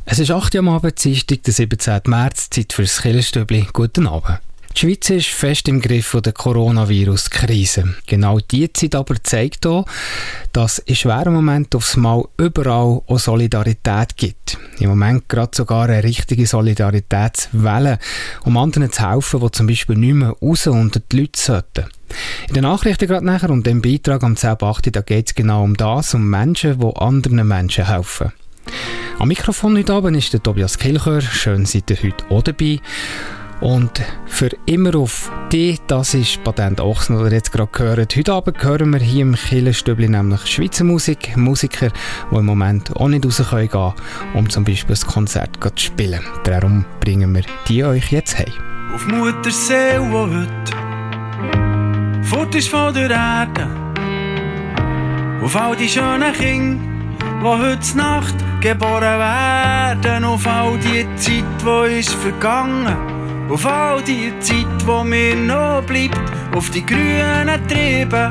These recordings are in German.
Es ist 8 Uhr am Abend, Dienstag, der 17. März, Zeit für das Killerstübli. Guten Abend. Die Schweiz ist fest im Griff von der Coronavirus-Krise. Genau diese Zeit aber zeigt auch, dass in schweren Momenten aufs Mal überall auch Solidarität gibt. Im Moment gerade sogar eine richtige Solidaritätswelle, um anderen zu helfen, die zum Beispiel nicht mehr raus unter die Leute sollten. In den Nachrichten gerade nachher und dem Beitrag am 10.8. da geht es genau um das, um Menschen, die anderen Menschen helfen. Am Mikrofon heute Abend ist der Tobias Kilchör. Schön seid ihr heute auch dabei. Und für immer auf dich, das ist Patent Ochsen, oder jetzt gerade gehört. Heute Abend hören wir hier im Killerstübli nämlich Schweizer Musik, Musiker, die im Moment auch nicht raus können gehen, um zum Beispiel ein Konzert zu spielen. Darum bringen wir die euch jetzt heim. Auf Muttersee, wo heute fort ist von der Erde, auf all die schönen Kinder, die heute Nacht geboren werden, auf all die Zeit, die ist vergangen, auf all die Zeit, die mir noch bleibt, auf die grünen Triebe,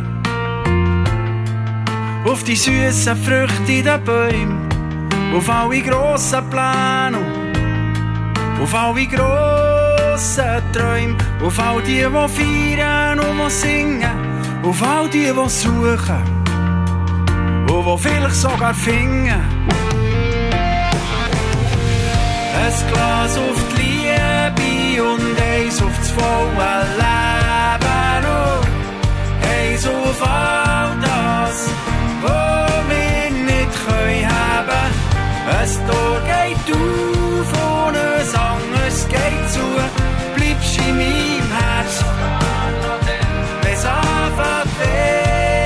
auf die süßen Früchte in den Bäumen, auf alle grossen Pläne, auf alle grossen Träume, auf all die feiern und die singen, auf all die suchen und die vielleicht sogar finden. Ein Glas auf die Liebe und eins auf das volle Leben und eins auf all das, was wir nicht haben können. Ein Tor geht auf und ein anderes geht zu, bleibst in meinem Herz, wenn's anfängt weh.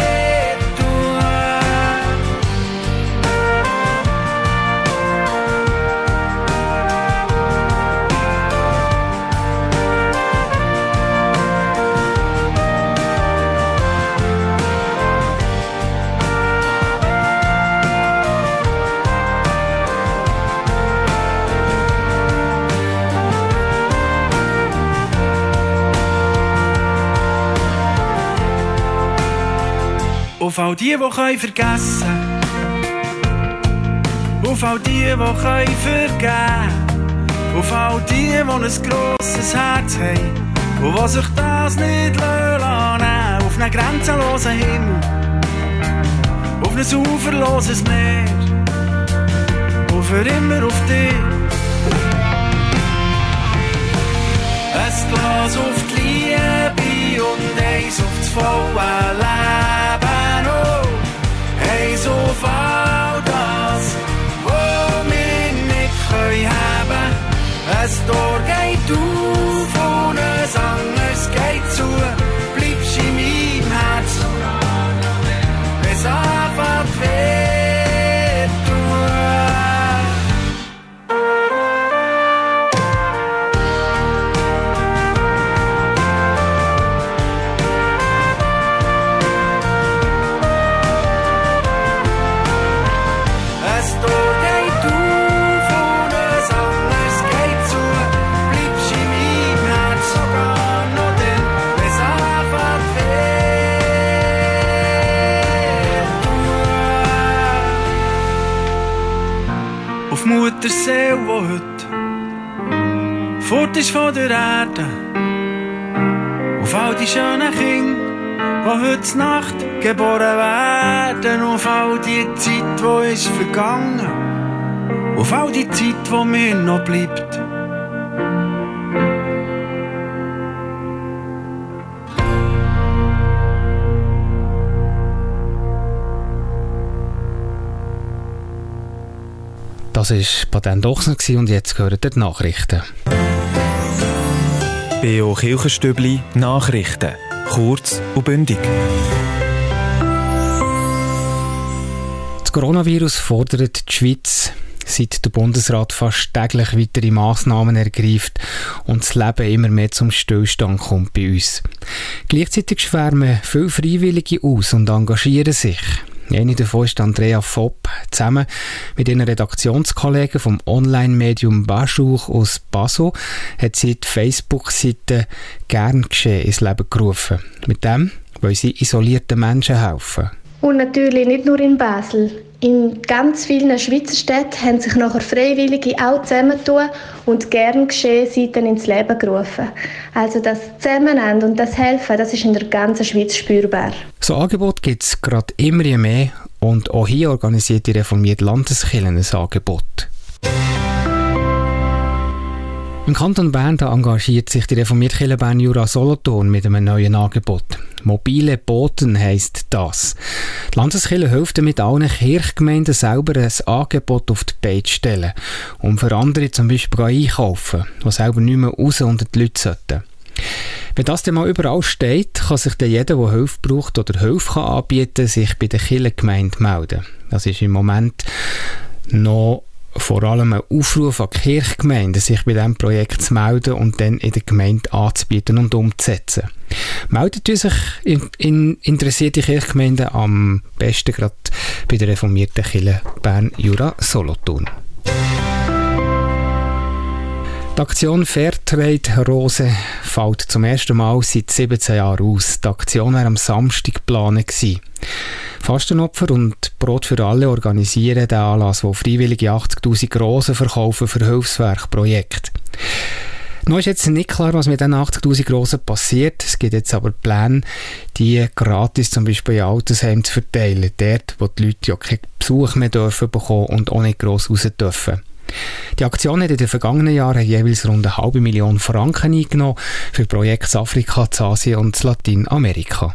Auf all die können vergessen, auf all die können vergeben, auf all die ein grosses Herz haben und die sich das nicht lassen, auf einen grenzenlosen Himmel, auf ein uferloses Meer und für immer auf dich. Ein Glas auf die Liebe und eins auf das volle Leben. Eins auf all das, was wir nicht haben können. Ein Tor geht auf und ein anderes geht zu, bleibst in meinem Herz, wenn's anfängt weh tun. Muttersee, die heute fort ist von der Erde, auf all die schönen Kinder, die heute Nacht geboren werden, auf all die Zeit, die ist vergangen, auf all die Zeit, die mir noch bleibt. Das war Patent Ochsen und jetzt hören die Nachrichten. B.O. Kilcherstübli Nachrichten. Kurz und bündig. Das Coronavirus fordert die Schweiz, seit der Bundesrat fast täglich weitere Massnahmen ergreift und das Leben immer mehr zum Stillstand kommt bei uns. Gleichzeitig schwärmen viele Freiwillige aus und engagieren sich. Eine davon ist Andrea Fopp. Zusammen mit ihren Redaktionskollegen vom Online-Medium Baschouch aus Basel hat sie die Facebook-Seite «Gern geschehen» ins Leben gerufen. Mit dem wollen sie isolierten Menschen helfen. Und natürlich nicht nur in Basel. In ganz vielen Schweizer Städten haben sich nachher Freiwillige auch zusammentun und gern geschehen Seiten ins Leben gerufen. Also das Zusammenhang und das Helfen, das ist in der ganzen Schweiz spürbar. So Angebot gibt es gerade immer mehr und auch hier organisiert die reformierte Landeskirche ein Angebot. Im Kanton Bern da engagiert sich die reformierte Kirche Bern Jura Solothurn mit einem neuen Angebot. Mobile Boten heisst das. Die Landeskirche hilft damit allen Kirchgemeinden selber ein Angebot auf die Beine zu stellen, um für andere zum Beispiel einkaufen, die selber nicht mehr raus unter die Leute sollten. Wenn das dann mal überall steht, kann sich dann jeder, der Hilfe braucht oder Hilfe anbieten kann, sich bei der Kirchengemeinde melden. Das ist im Moment noch vor allem ein Aufruf an die Kirchgemeinden, sich bei diesem Projekt zu melden und dann in der Gemeinde anzubieten und umzusetzen. Meldet sich interessierte Kirchgemeinden am besten gerade bei der reformierten Kirche Bern Jura Solothurn. Die Aktion Fairtrade Rose fällt zum ersten Mal seit 17 Jahren aus. Die Aktion war am Samstag geplant gewesen. Fastenopfer und Brot für alle organisieren den Anlass, wo freiwillige 80'000 Rosen verkaufen für Hilfswerkprojekte. Noch ist jetzt nicht klar, was mit diesen 80'000 Rosen passiert. Es gibt jetzt aber Pläne, die gratis zum Beispiel in Altersheimen zu verteilen. Dort, wo die Leute ja keinen Besuch mehr dürfen bekommen und auch nicht gross raus dürfen. Die Aktion hat in den vergangenen Jahren jeweils rund 500'000 Franken eingenommen für Projekte in Afrika, in Asien und in Lateinamerika.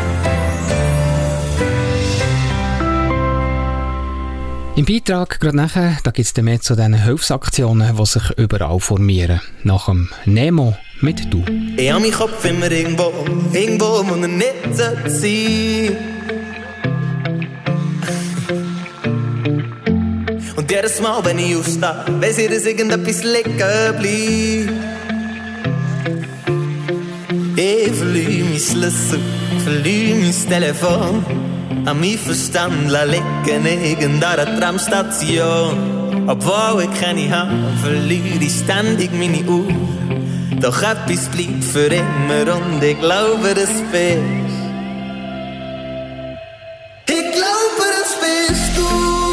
Im Beitrag gerade nachher, da gibt es mehr zu diesen Hilfsaktionen, die sich überall formieren. Nach dem Nemo mit «Du». Ich habe meinen Kopf immer irgendwo, wo er nicht sein sollte. Und jedes Mal, wenn ich aufstehe, weiss ich, dass irgendetwas liegen bleibt. Ich verliere meinen Schlüssel, verliere mein Telefon. An meinem Verstand liegen irgendeiner Tramstation. Obwohl ich keine habe, verliere ich ständig meine Uhr. Doch etwas bleibt für immer und ich glaube, das bist. Ich glaube, das bist du.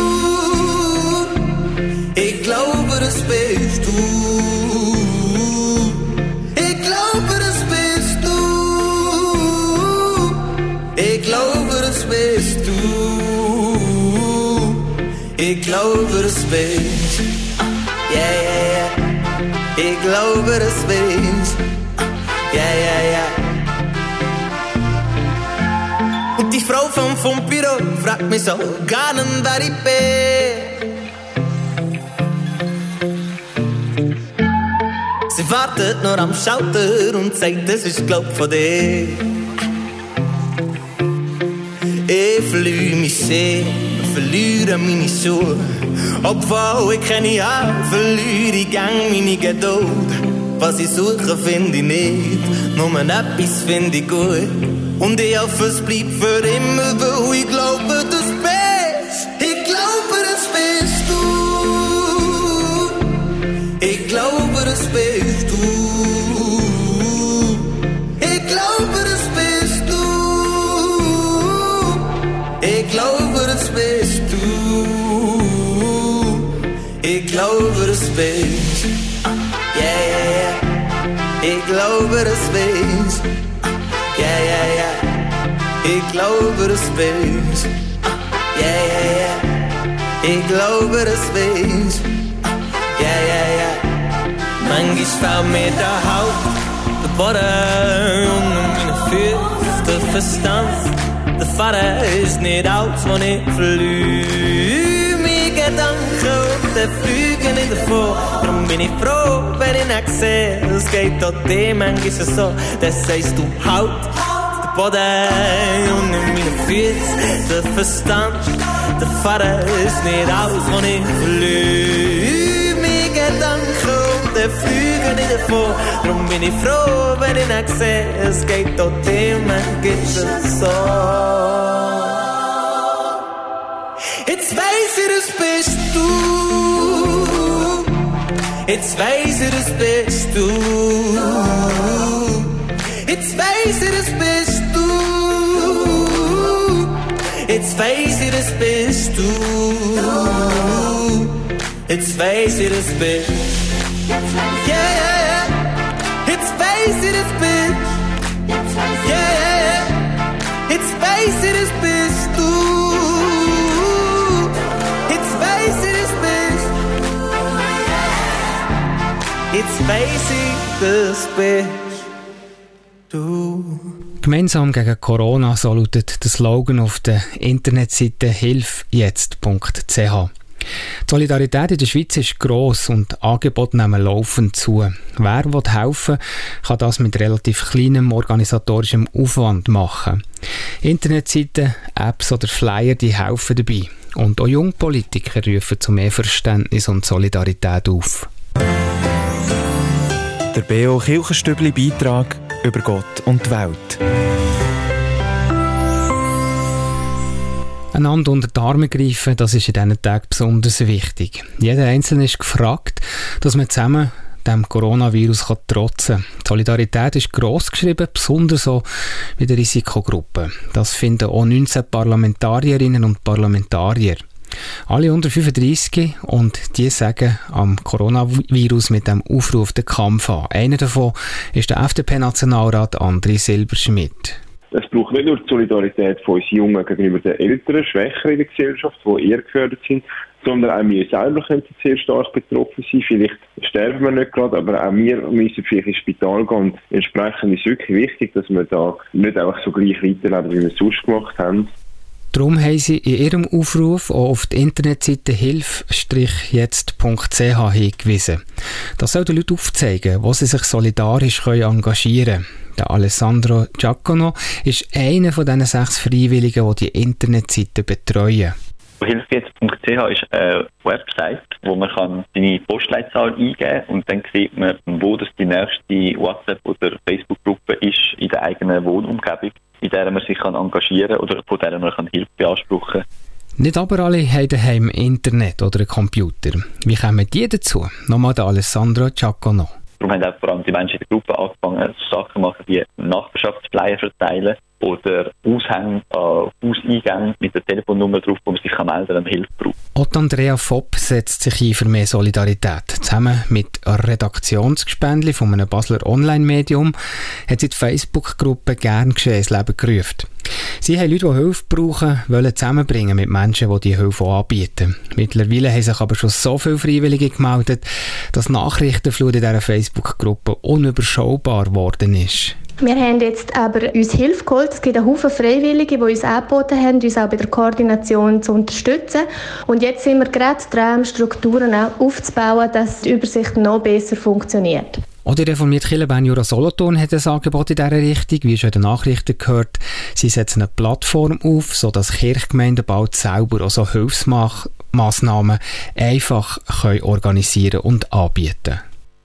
Ich glaube, das bist du. Ich glaube, das bist du. Ich glaube, das bist du. Ich glaube, das bist. Yeah, yeah, yeah. Ich glaube, das bist. Yeah, yeah, yeah. Und die Frau vom Büro fragt mich so gar nicht, wer ich bin. Sie wartet nur am Schalter und sagt, das ist glaub von dir. Ich verliere mich sehr, verliere meine Schuhe. Obwohl ich keine habe, verliere ich gang meine Geduld. Was ich suche, finde ich nicht, nur etwas finde ich gut. Und ich hoffe, es bleibt für immer, weil ich glaube, das bist. Ich glaube, das bist du. Ich glaube, das bist du. Ich glaube, das bist du. Ich glaube, das bist du. Ich glaube, das bist. Yeah, yeah, yeah. Ich glaube, das bist. Yeah, yeah, yeah. Ich glaube, das bist. Yeah, yeah, yeah. Ich glaube, das bist. Yeah, yeah, yeah. Manchmal fällt mir der Haupt, der Boden unter meine Füße, der Verstand. Der Vater ist nicht alt, wo ich verliere meine Gedanken und der fliegen nicht davon. Darum bin ich froh, wenn ich nicht sehe, es geht auch dir manchmal so. Das sagst du halt, der Boden unter meine Füße, der Verstand. Der Vater ist nicht alt, wo ich verliere meine Gedanken und der fliegen nicht davon. Darum bin ich froh, wenn ich nicht sehe, es geht auch dir manchmal so. Jetzt weiss ich, das bist du. Jetzt weiss ich, das bist du. Jetzt weiss ich, das bist du. Jetzt weiss ich, das es bist du. Jetzt weiß ich, das bist. Yeah, yeah, yeah. Jetzt weiß ich, das bist. Yeah, yeah, yeah. Jetzt weiß ich, das bist du. Jetzt weiß ich, das bist. Jetzt weiß ich, das bist du. Gemeinsam gegen Corona, so lautet der Slogan auf der Internetseite hilfjetzt.ch. Die Solidarität in der Schweiz ist gross und Angebote nehmen laufend zu. Wer helfen will, kann das mit relativ kleinem organisatorischem Aufwand machen. Internetseiten, Apps oder Flyer, die helfen dabei. Und auch Jungpolitiker rufen zu mehr Verständnis und Solidarität auf. Der B.O. Kirchenstübli-Beitrag über Gott und die Welt. Einander unter die Arme greifen, das ist in diesen Tagen besonders wichtig. Jeder Einzelne ist gefragt, dass man zusammen dem Coronavirus trotzen kann. Die Solidarität ist gross geschrieben, besonders so bei den Risikogruppen. Das finden auch 19 Parlamentarierinnen und Parlamentarier. Alle unter 35 und die sagen am Coronavirus mit dem Aufruf den Kampf an. Einer davon ist der FDP-Nationalrat André Silberschmidt. Es braucht nicht nur die Solidarität von uns Jungen gegenüber den Älteren, Schwächeren in der Gesellschaft, die eher gefördert sind, sondern auch wir selber können sehr stark betroffen sein. Vielleicht sterben wir nicht gerade, aber auch wir müssen vielleicht ins Spital gehen. Und entsprechend ist es wirklich wichtig, dass wir da nicht einfach so gleich weiterleben, wie wir es sonst gemacht haben. Darum haben sie in ihrem Aufruf auch auf die Internetseite hilf-jetzt.ch hingewiesen. Das soll den Leuten aufzeigen, wo sie sich solidarisch engagieren können. Der Alessandro Giacono ist einer von diesen 6 Freiwilligen, die die Internetseite betreuen. Hilfjetzt.ch ist eine Website, wo man seine Postleitzahl eingeben kann und dann sieht man, wo das die nächste WhatsApp- oder Facebook-Gruppe ist in der eigenen Wohnumgebung, in der man sich engagieren kann oder von der man Hilfe beanspruchen kann. Nicht aber alle haben daheim Internet oder einen Computer. Wie kommen die dazu? Nochmal der Alessandro Giacono. Darum haben auch vor allem die Menschen in der Gruppe angefangen, Sachen zu machen wie Nachbarschaftsflyer verteilen oder Aushänge an Hauseingängen mit der Telefonnummer drauf, wo man sich melden kann, wenn man Hilfe braucht. Auch Andrea Fopp setzt sich ein für mehr Solidarität. Zusammen mit einem Redaktionsgespendli von einem Basler Online-Medium hat sie die Facebook-Gruppe «Gern geschehen» ins Leben gerufen. Sie haben Leute, die Hilfe brauchen, wollen zusammenbringen mit Menschen, die diese Hilfe anbieten. Mittlerweile haben sich aber schon so viele Freiwillige gemeldet, dass die Nachrichtenflut in dieser Facebook-Gruppe unüberschaubar geworden ist. Wir haben jetzt aber uns Hilfe geholt. Es gibt einen Haufen Freiwillige, die uns angeboten haben, uns auch bei der Koordination zu unterstützen. Und jetzt sind wir gerade dran, Strukturen auch aufzubauen, dass die Übersicht noch besser funktioniert. Auch die reformierte Kirche Bern Jura Solothurn hat ein Angebot in dieser Richtung, wie schon in den Nachrichten gehört. Sie setzen eine Plattform auf, sodass Kirchgemeinden bald selber auch so Hilfsmaßnahmen einfach organisieren und anbieten.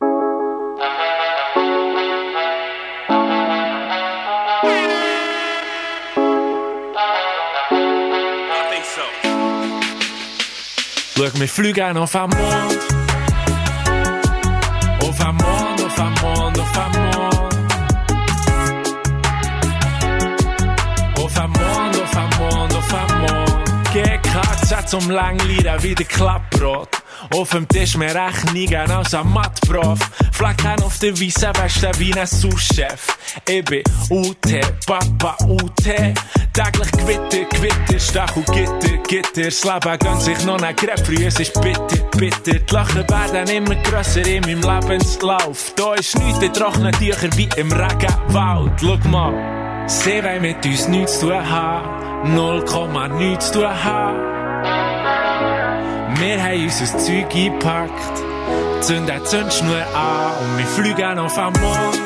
Schau, wir fliegen auf den Mond. Auf den Mond, auf den Mond, auf den Mond. Auf den Mond, auf den Mond, auf den Mond. GKZ zum Langleiden wie der Klappbrot. Auf dem Tisch mehr Rechnungen als ein Mathprof. Flecken auf der Wiese, Westen wie ein Sous-Chef. Ich bin UT, Papa UT. Täglich Gewitter, Stachel, Gitter. Das Leben gönnt sich noch nicht grad früh, es ist bitter. Die Lachen werden immer grösser in meinem Lebenslauf. Da ist nichts in trockenen Tüchern wie im Regenwald. Schau mal, sie wollen mit uns nichts zu tun haben. 0, nichts zu tun haben. Wir haben unser Zeug eingepackt, zünden Zündschnur an und wir fliegen auf den Mond.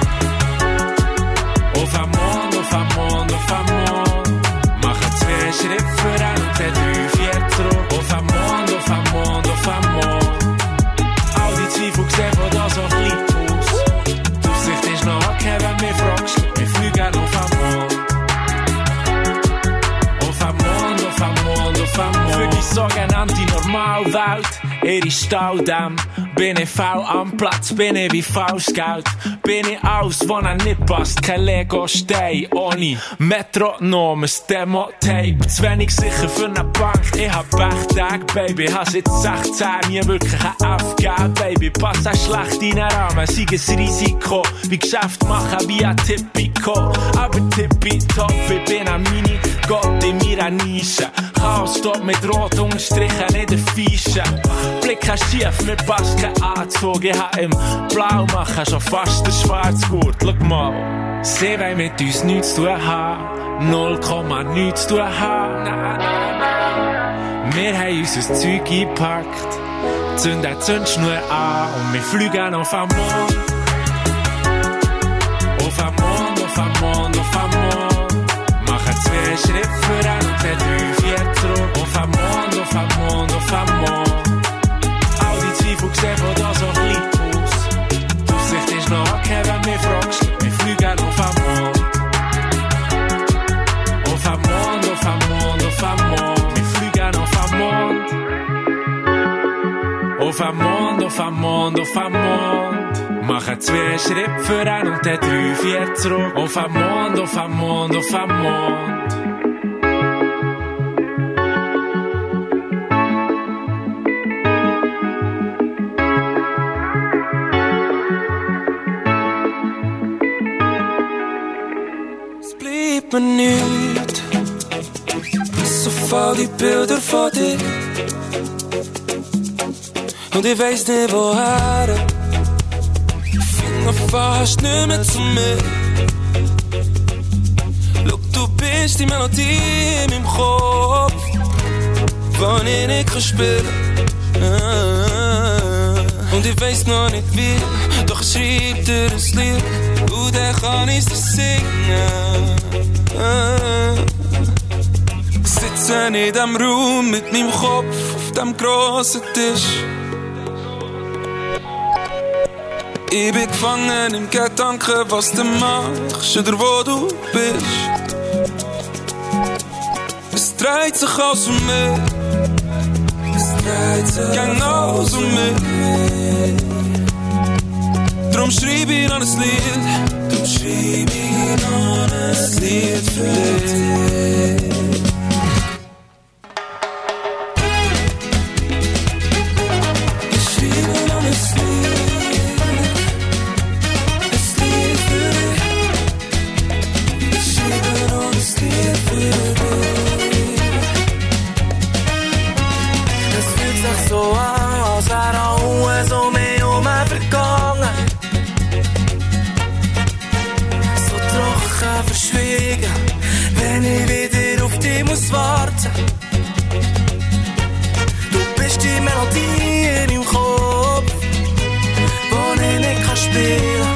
Auf den Mond, auf den Mond, auf den Mond. Machen 2 Schritte voran und dann 3, 4 zurück. Auf den Mond, auf den Mond, auf den Mond. All die Zweifel sehen von da so klein aus. Die Aussicht ist noch okay, wenn du mich fragst. Wir fliegen auf den Mond. Auf den Mond, auf den Mond, auf den Mond. Für die sogenannte Normalwelt, ihre Staudamm, Bin ich faul am Platz, bin ich wie falsches Geld. Bin ich alles, was einem nicht passt, kein Lego-Stein. Ohne Metronom, ein Demo-Tape. Zu wenig sicher für eine Bank, ich hab Pechtage, Baby. Hab seit 16 nie wirklich ein F gegeben, Baby. Pass auch schlecht in den Rahmen, sei ein Risiko. Wie Geschäft machen wie ein Tipico. Aber tippitopp, ich bin ein Mini-Gott in meiner Nische. Chaos stoppt mit rot unterstrichen in der Fische. Blick schief, mir passt kein Anzug. Ich hab im Blau machen schon fast den Schwarzgurt. Schau mal, sie wollen mit uns nichts zu tun haben. 0, nichts zu tun haben. Wir haben unser Zeug eingepackt, zünden die Zündschnur an und wir fliegen auf den Mond. Auf den Mond, auf den Mond, auf den Mond. Machen 2 Schritte voran und dann 3, 4 zurück. Auf den Mond, auf den Mond, auf den Mond. All die Zweifel sehen von da so klein aus. Die Aussicht ist noch okay, wenn wir fragst. Wir fliegen auf den Mond. Auf den Mond, auf den Mond, auf den Mond. Wir fliegen auf den Mond. Auf den Mond, auf den Mond, auf den Mond. Machen 2 Schritte voran und dann 3, 4 zurück. Auf den Mond, auf den Mond, auf den Mond. Es bleibt mir nichts, so voll die Bilder von dir. Und ich weiss nicht woher. Finger fast nicht mehr zu mir. Schau, du bist die Melodie in meinem Kopf, die ich nicht spielen kann. Und ich weiss noch nicht wie, doch ich schreib dir ein Lied und dann kann ich es singen. Ich sitze in diesem Raum mit meinem Kopf auf dem grossen Tisch. Ich bin gefangen im Gedanken, was du machst oder wo du bist. Es dreht sich alles um mich. Es dreht sich alles um mich. Drum schreib ich noch ein Lied. Drum schreib ich noch ein Lied für dich. Wenn ich wieder auf dich muss warten. Du bist die Melodie in meinem Kopf, die ich nicht spielen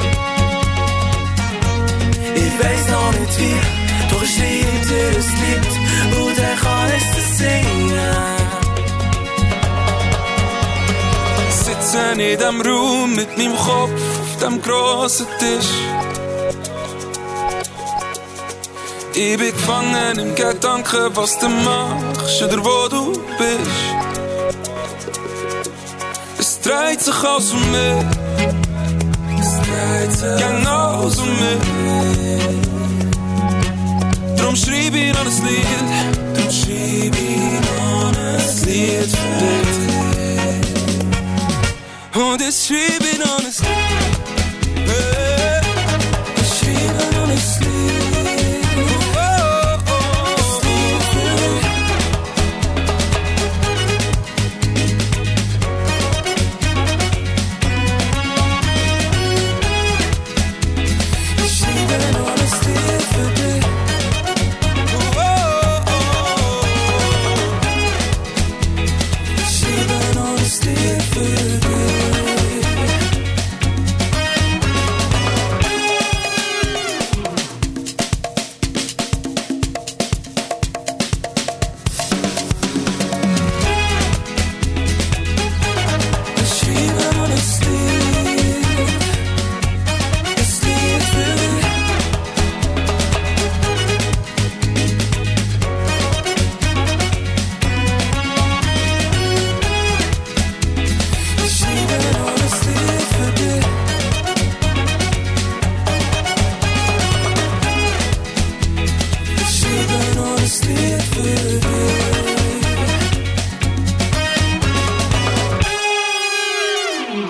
kann. Ich weiss noch nicht wie, doch ich schreib dir ein Lied und dann kann ich es singen. Sitze in diesem Raum mit meinem Kopf auf dem grossen Tisch. Ich bin gefangen im Gedanken, was du machst oder wo du bist. Es dreht sich alles um mich. Es dreht sich alles um mich. Drum schreib ich noch ein Lied. Drum schreib ich noch ein Lied für dich. Und jetzt schreib ich noch ein Lied. Ich schreib noch ein Lied.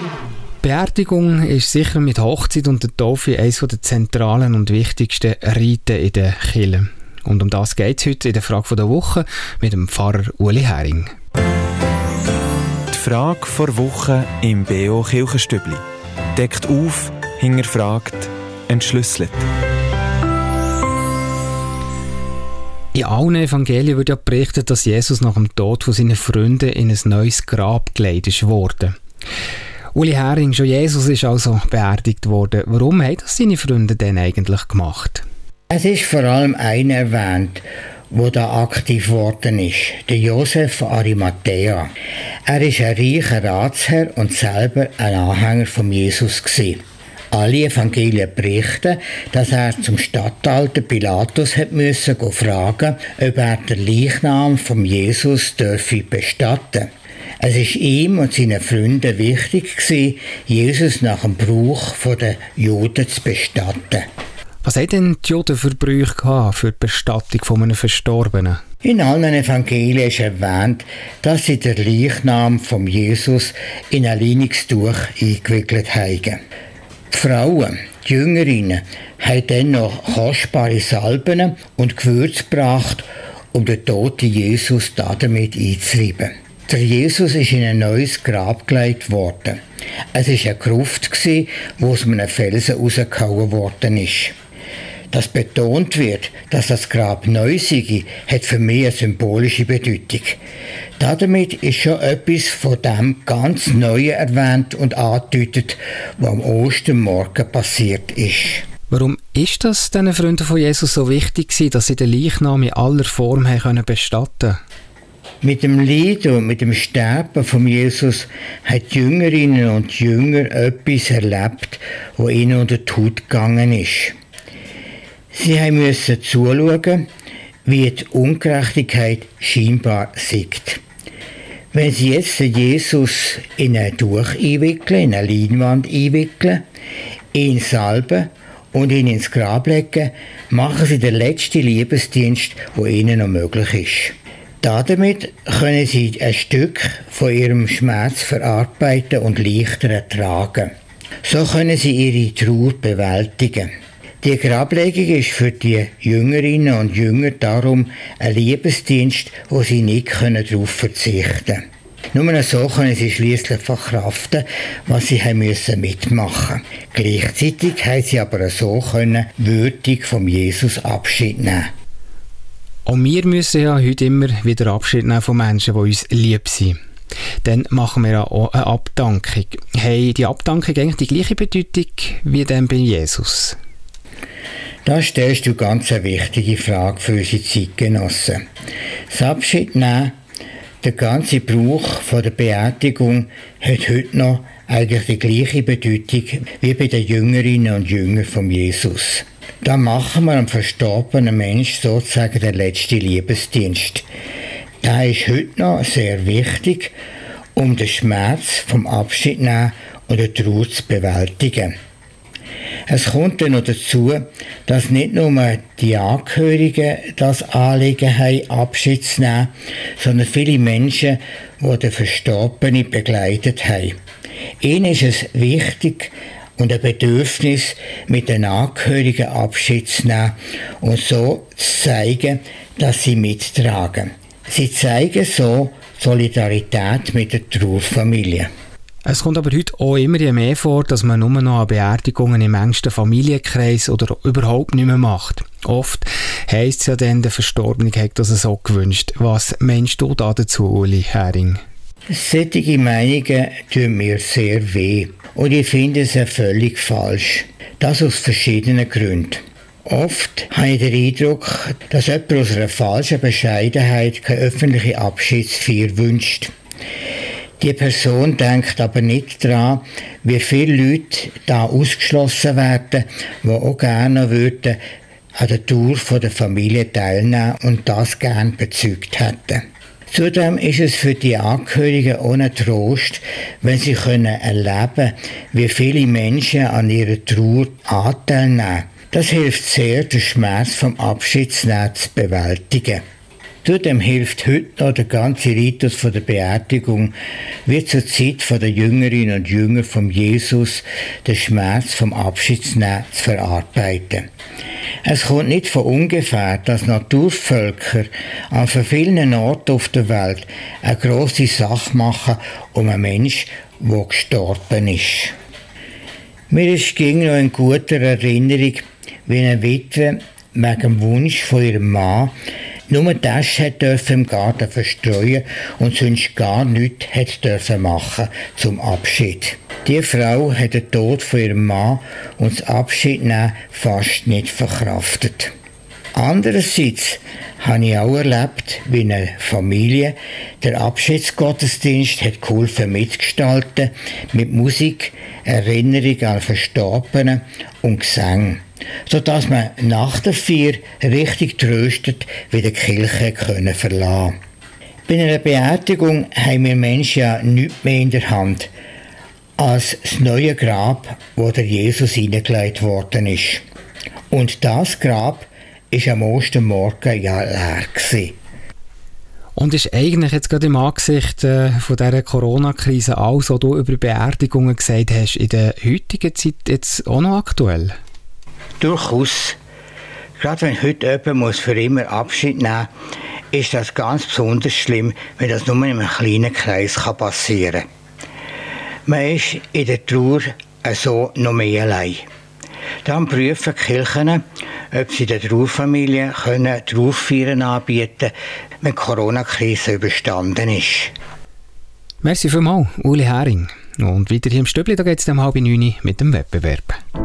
Beerdigung ist sicher mit Hochzeit und der Taufe eines der zentralen und wichtigsten Riten in der Kirche. Und um das geht es heute in der Frage der Woche mit dem Pfarrer Uli Hering. Die Frage vor Woche im B.O. Kirchenstübli. Deckt auf, hinterfragt, entschlüsselt. In allen Evangelien wird ja berichtet, dass Jesus nach dem Tod von seinen Freunden in ein neues Grab gelegt wurde. Uli Hering, schon Jesus ist also beerdigt worden. Warum haben das seine Freunde denn eigentlich gemacht? Es ist vor allem einer erwähnt, der da aktiv geworden ist, der Josef von Arimathea. Er ist ein reicher Ratsherr und selber ein Anhänger von Jesus gewesen. Alle Evangelien berichten, dass er zum Statthalter Pilatus müssen fragen, ob er den Leichnam von Jesus dürfe bestatten. Es ist ihm und seinen Freunden wichtig gewesen, Jesus nach dem Brauch der Juden zu bestatten. Was haben denn die Juden für Brüche für die Bestattung von einem Verstorbenen? In allen Evangelien ist erwähnt, dass sie den Leichnam von Jesus in ein Leinungstuch eingewickelt haben. Die Frauen, die Jüngerinnen, haben dann noch kostbare Salben und Gewürze gebracht, um den toten Jesus damit einzureiben. Der Jesus ist in ein neues Grab gelegt worden. Es war eine Gruft, wo aus einem Felsen rausgehauen worden ist. Dass betont wird, dass das Grab neu sei, hat für mich eine symbolische Bedeutung. Damit ist schon etwas von dem ganz Neuen erwähnt und angedeutet, was am Ostermorgen passiert ist. Warum ist das den Freunden von Jesus so wichtig gewesen, dass sie den Leichnam in aller Form bestatten konnten? Mit dem Leiden und mit dem Sterben von Jesus haben die Jüngerinnen und Jünger etwas erlebt, was ihnen unter die Haut gegangen ist. Sie mussten zuschauen, wie die Ungerechtigkeit scheinbar siegt. Wenn sie jetzt Jesus in ein Tuch einwickeln, in eine Leinwand einwickeln, ihn salben und ihn ins Grab legen, machen sie den letzten Liebesdienst, der ihnen noch möglich ist. Damit können sie ein Stück von ihrem Schmerz verarbeiten und leichter ertragen. So können sie ihre Trauer bewältigen. Die Grablegung ist für die Jüngerinnen und Jünger darum ein Liebesdienst, wo sie nicht darauf verzichten können. Nur so können sie schliesslich verkraften, was sie mitmachen mussten. Gleichzeitig haben sie aber so würdig vom Jesus Abschied nehmen. Auch wir müssen ja heute immer wieder Abschied nehmen von Menschen, die uns lieb sind. Dann machen wir auch eine Abdankung. Haben die Abdankung eigentlich die gleiche Bedeutung wie dann bei Jesus? Da stellst du ganz eine wichtige Frage für unsere Zeitgenossen. Das Abschied nehmen, der ganze Brauch von der Beerdigung hat heute noch eigentlich die gleiche Bedeutung wie bei den Jüngerinnen und Jüngern von Jesus. Da machen wir am verstorbenen Mensch sozusagen den letzten Liebesdienst. Der ist heute noch sehr wichtig, um den Schmerz vom Abschied nehmen und die Trauer zu bewältigen. Es kommt dann noch dazu, dass nicht nur die Angehörigen das Anliegen haben, Abschied zu nehmen, sondern viele Menschen, die den Verstorbenen begleitet haben. Ihnen ist es wichtig und ein Bedürfnis, mit den Angehörigen Abschied zu nehmen und so zu zeigen, dass sie mittragen. Sie zeigen so Solidarität mit der Trauerfamilie. Es kommt aber heute auch immer mehr vor, dass man nur noch an Beerdigungen im engsten Familienkreis oder überhaupt nicht mehr macht. Oft heisst es ja dann, der Verstorbene hat das so gewünscht. Was meinst du dazu, Uli Hering? Solche Meinungen tun mir sehr weh und ich finde es völlig falsch. Das aus verschiedenen Gründen. Oft habe ich den Eindruck, dass jemand aus einer falschen Bescheidenheit keine öffentliche Abschiedsfeier wünscht. Die Person denkt aber nicht daran, wie viele Leute da ausgeschlossen werden, die auch gerne würden an der Tour der Familie teilnehmen und das gerne bezeugt hätten. Zudem ist es für die Angehörigen ohne Trost, wenn sie erleben können, wie viele Menschen an ihrer Trauer Anteil nehmen. Das hilft sehr, den Schmerz vom Abschiedsnehmen zu bewältigen. Zudem hilft heute noch der ganze Ritus von der Beerdigung, wie zur Zeit der Jüngerinnen und Jünger von Jesus, den Schmerz vom Abschiedsnehmen zu verarbeiten. Es kommt nicht von ungefähr, dass Naturvölker an vielen Orten auf der Welt eine grosse Sache machen um einen Menschen, der gestorben ist. Mir ist noch in guter Erinnerung, wie eine Witwe wegen dem Wunsch von ihrem Mann nur das im Garten verstreuen und sonst gar nichts dürfen machen zum Abschied. Die Frau hat den Tod von ihrem Mann und das Abschiednehmen fast nicht verkraftet. Andererseits habe ich auch erlebt, wie eine Familie der Abschiedsgottesdienst hat geholfen mitgestalten, mit Musik, Erinnerung an Verstorbenen und Gesang, sodass man nach der Feier richtig tröstet wieder die Kirche verlassen konnte. Bei einer Beerdigung haben wir Menschen ja nichts mehr in der Hand als das neue Grab, wo der Jesus hineingelegt worden ist. Und das Grab war am Ostermorgen ja leer gewesen. Und ist eigentlich jetzt gerade im Angesicht von dieser Corona-Krise alles, was du über Beerdigungen gesagt hast, in der heutigen Zeit jetzt auch noch aktuell? Durchaus. Gerade wenn heute jemand für immer Abschied nehmen muss, ist das ganz besonders schlimm, wenn das nur in einem kleinen Kreis passieren kann. Man ist in der Trauer so noch mehr allein. Dann prüfen die Kirchen, ob sie der Trauerfamilie Trauerfeiern anbieten können, wenn die Corona-Krise überstanden ist. Merci vielmals, Uli Hering. Und weiter hier im Stübli, da geht es um 8:30 mit dem Wettbewerb.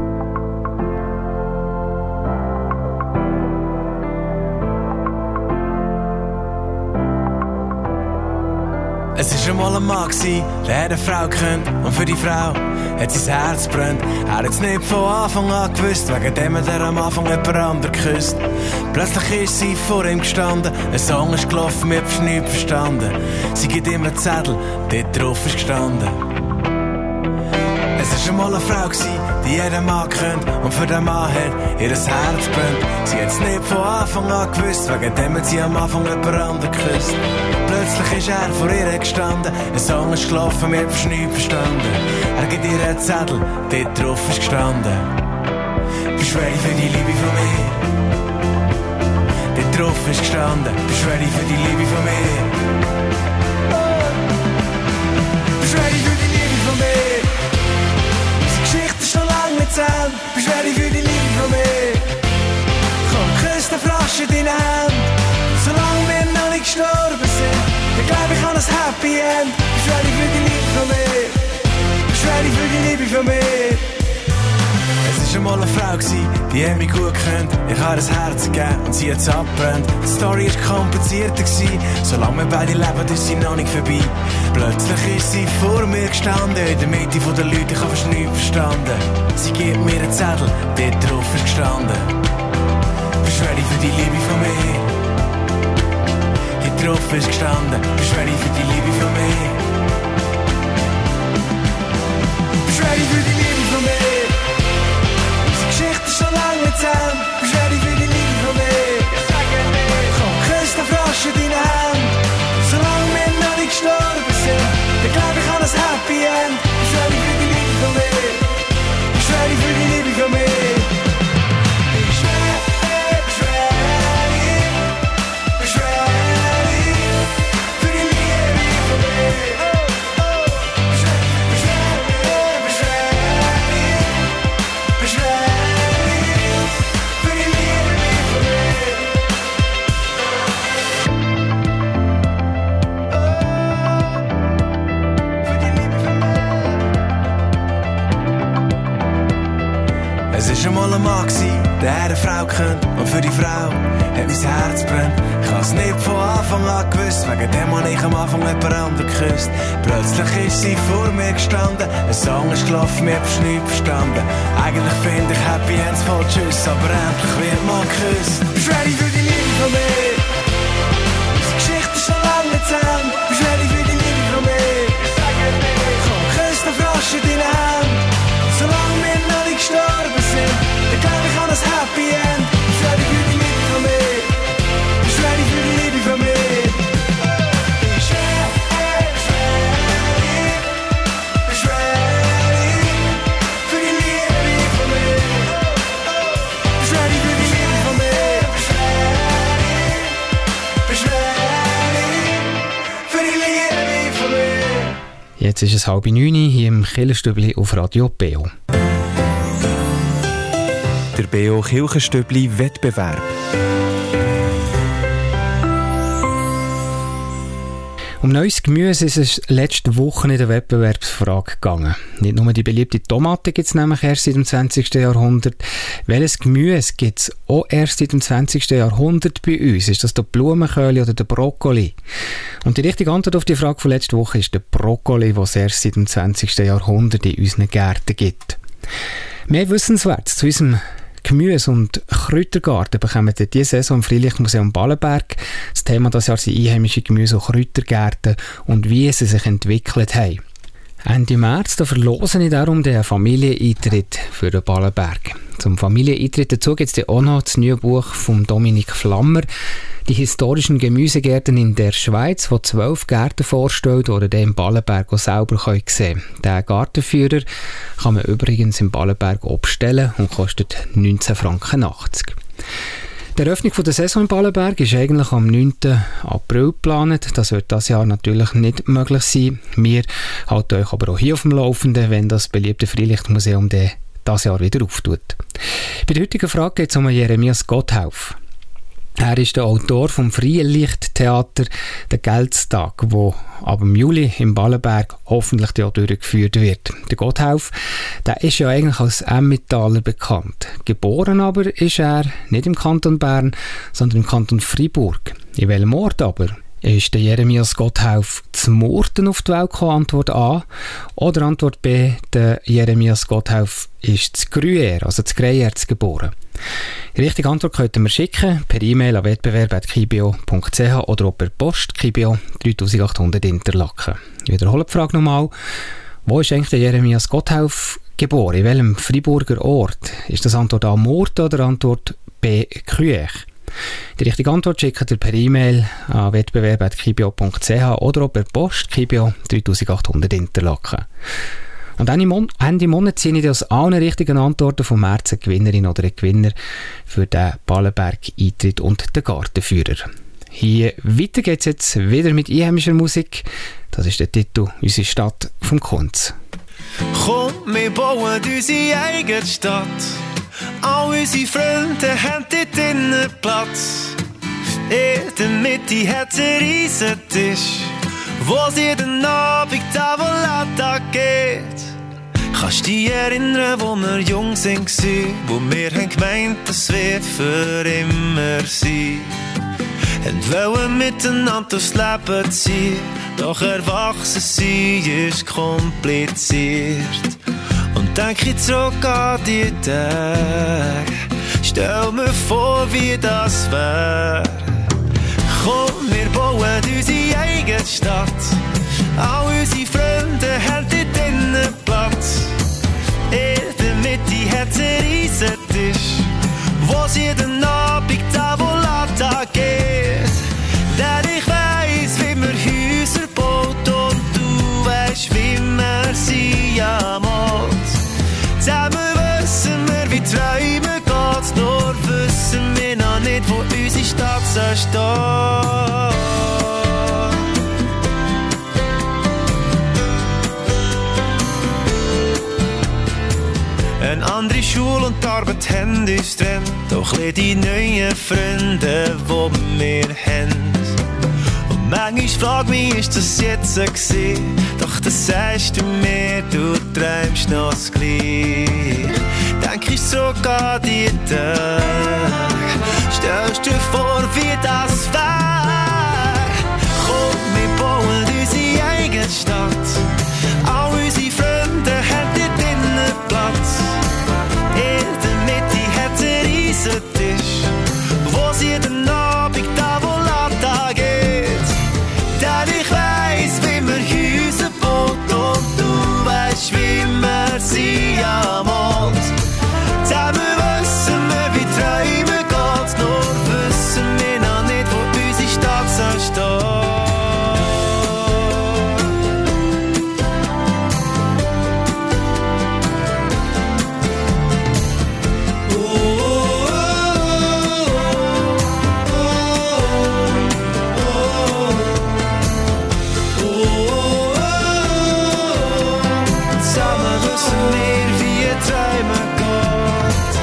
Es war einmal ein Mann, der eine Frau kennt. Und für die Frau hat sein Herz brennt. Er hat es nicht von Anfang an gewusst, wegen dem hat er am Anfang jemand anderen geküsst. Plötzlich ist sie vor ihm gestanden, ein Song ist gelaufen, wir haben nichts verstanden. Sie gibt ihm einen Zettel, dort drauf ist gestanden. Es war einmal eine Frau, die jeden Mann kennt. Und für den Mann hat ihr Herz brennt. Sie hat es nicht von Anfang an gewusst, wegen dem hat sie am Anfang jemand anderen geküsst. Plötzlich ist er vor ihr gestanden, ein Song ist gelaufen, wir haben nichts verstanden. Er gibt ihr einen Zettel, dort drauf ist gestanden. Bist du ready für die Liebe von mir? Dort drauf ist gestanden. Bist du ready für die Liebe von mir? Bist du ready für die Liebe von mir? Unsere Geschichte ist noch lang nicht zu Ende. Bist du ready für die Liebe von mir? Komm, küss den Frosch in deine Hand. Solange wir noch nicht gestorben sind, dann glaub ich an ein Happy End. Bist du ready für die Liebe von mir? Bist du ready für die Liebe von mir? Es war einmal eine Frau, die hat mich gut gekannt. Ich habe ein Herz gegeben und sie hat es abbrennt. Die Story war komplizierter, solange wir beide leben, ist sie noch nicht vorbei. Plötzlich ist sie vor mir gestanden, in der Mitte der Leute, ich habe fast nichts verstanden. Sie gibt mir einen Zettel, dort drauf ist gestanden. Bist du ready für die Liebe von mir? Dort drauf ist gestanden. Bist du ready für die Liebe von mir? Bist du ready für die Liebe von mir? Geschichte ist schon lange nicht zu Ende. Bist du ready für die Liebe von mir? Komm, küss den Frosch in deine Hand. Solange wir noch nicht gestorben sind, dann glaub ich an ein Happy End. Bist du ready für die Liebe von mir? Bist du ready für die Liebe von mir? Bist du ready? Bist du ready für die Liebe von mir? Bist du ready? Bist du ready? Bist du ready? Es war einmal ein Mann, der eine Frau kennt. Und für die Frau hat mein Herz brennt. Ich habe es nicht von Anfang an gewusst, wegen dem habe ich am Anfang jemand anderen geküsst. Plötzlich ist sie vor mir gestanden, ein Song ist gelaufen, wir haben nichts verstanden. Eigentlich finde ich Happy Ends voll Tschüss, aber endlich wird man geküsst. Bist du ready für die Liebe von mir? Unsere Geschichte ist schon lange nicht zu Ende. Bist du ready für die Liebe von mir? Komm, küss den Frosch in deine Hand. Solange wir noch nicht gestorben sind, dann glaub ich an ein Happy End. Bist du ready für die Liebe von mir? Bist du ready für die Liebe von mir? Jetzt ist es 8:30 hier im Kirchenstübli auf Radio BEO. Der BEO Kirchenstübli Wettbewerb. Um neues Gemüse ist es letzte Woche in der Wettbewerbsfrage gegangen. Nicht nur die beliebte Tomate gibt es nämlich erst seit dem 20. Jahrhundert. Welches Gemüse gibt es auch erst seit dem 20. Jahrhundert bei uns? Ist das der Blumenkohl oder der Brokkoli? Und die richtige Antwort auf die Frage von letzter Woche ist der Brokkoli, den es erst seit dem 20. Jahrhundert in unseren Gärten gibt. Mehr Wissenswertes zu unserem Gemüse- und Kräutergarten bekommen wir diese Saison im Freilichtmuseum Ballenberg. Das Thema dieses Jahr sind einheimische Gemüse- und Kräutergärten und wie sie sich entwickelt haben. Ende März verlosen ich darum den Familieneintritt für den Ballenberg. Zum Familieneintritt dazu gibt es auch noch das neue Buch von Dominik Flammer, «Die historischen Gemüsegärten in der Schweiz», wo 12 Gärten vorstellt, die ihr im Ballenberg auch selber sehen könnt. Den Gartenführer kann man übrigens im Ballenberg bestellen und kostet 19,80 Franken. Die Eröffnung der Saison im Ballenberg ist eigentlich am 9. April geplant. Das wird dieses Jahr natürlich nicht möglich sein. Wir halten euch aber auch hier auf dem Laufenden, wenn das beliebte Freilichtmuseum dieses Jahr wieder auftut. Bei der heutigen Frage geht es um Jeremias Gotthelf. Er ist der Autor vom Freilichttheater «Der Geldstag», wo ab Juli im Ballenberg hoffentlich auch durchgeführt wird. Der Gotthelf, der ist ja eigentlich als Emmentaler bekannt. Geboren aber ist er nicht im Kanton Bern, sondern im Kanton Freiburg. In welchem Ort aber? Ist der Jeremias Gotthelf zu Murten auf die Welt gekommen? Antwort A. Oder Antwort B. Der Jeremias Gotthelf ist zu Gruyère, also zu Greyerz geboren. Die richtige Antwort könnt ihr mir schicken, per E-Mail an wettbewerb@kibio.ch oder auch per Post, Kibio 3800 Interlaken. Ich wiederhole die Frage nochmal. Wo ist eigentlich der Jeremias Gotthelf geboren? In welchem Freiburger Ort? Ist das Antwort A. Murten oder Antwort B. Gruyère? Die richtige Antwort schickt ihr per E-Mail an wettbewerb@kibio.ch oder auch per Post, Kibio 3800 Interlaken. Und Ende Monat ziehe ich aus allen richtigen Antworten vom März eine Gewinnerin oder einen Gewinner für den Ballenberg-Eintritt und den Gartenführer. Hier weiter geht es jetzt wieder mit einheimischer Musik. Das ist der Titel «Unsere Stadt» vom Kunz. Komm, wir bauen unsere eigene Stadt. All unsere Freunde haben dort drinnen Platz. In der Mitte hat es einen riesen Tisch, wo es jeden Abend Tavolata geht. Kannst du dich erinnern, wo wir jung waren, wo wir haben gemeint, das wird für immer sein? Und wollen miteinander durchs Leben ziehen, doch erwachsen sein ist kompliziert. Und denk ich zurück an die Tage, stell mir vor, wie das wär. Komm, wir bauen unsere eigene Stadt. All unsere Freunde haben dort drinnen Platz. In der Mitte hat es einen riesen Tisch, wo es jeden Abend Tavolata geht. Denn ich weiss, wie man Häuser baut und du weisst, wie man sie amalt. Zusammen wissen wir, wie Träume geht, nur wissen wir noch nicht, wo unsere Stadt so steht. Eine andere Schule und die Arbeit haben uns trennt, doch die neuen Freunde, die wir haben. Und manchmal frag mich, ist das jetzt so gewesen? Doch das sagst du mir, du träumst noch das Gleiche. Denk ich zurück an die Tage, stellst dir vor, wie das wär. Komm, wir bauen unsere eigene Stadt. All unsere Freunde haben dort drinnen Platz. In der Mitte hat es einen riesen Tisch, wo es jeden Abend Tavolata geht. Denn ich weiss, wie man Häuser baut und du weisst, wie man sie amalt. Zusammen wissen wir, wie Träume geht, nur wissen wir noch nicht, wo wissen wir, wie Träume geht.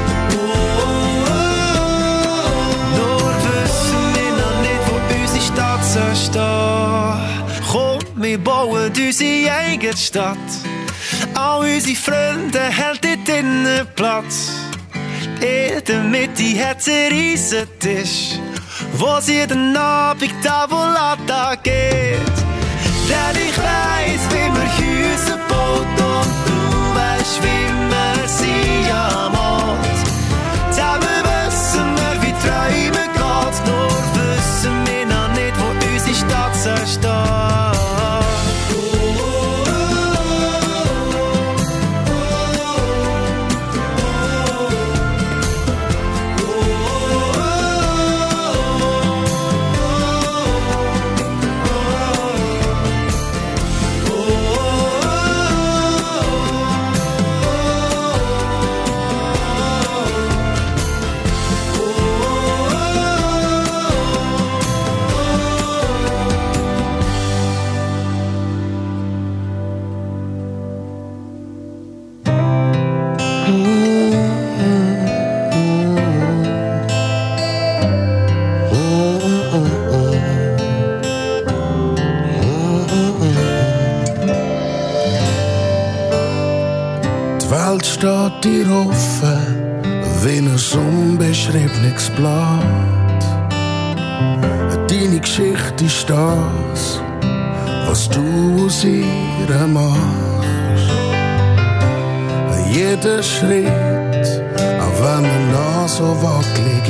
Nur wissen wir noch nicht, wo unsere Stadt soll stehen. Komm, wir bauen unsere eigene Stadt. All unsere Freunde haben dort drinnen Platz. In der Mitte hat's einen riesen Tisch, wo sie jeden Abend Tavolata geht. Denn ich weiss, wie man Häuser baut und du weisst, wie man sie am Ort. Zusammen wissen wir, wie Träume geht, nur wissen wir noch nicht, wo unsere Stadt soll stehen. Steht dir offen wie ein unbeschriebenes Blatt. Deine Geschichte ist das, was du aus ihr machst. Jeder Schritt, auch wenn er noch so wackelig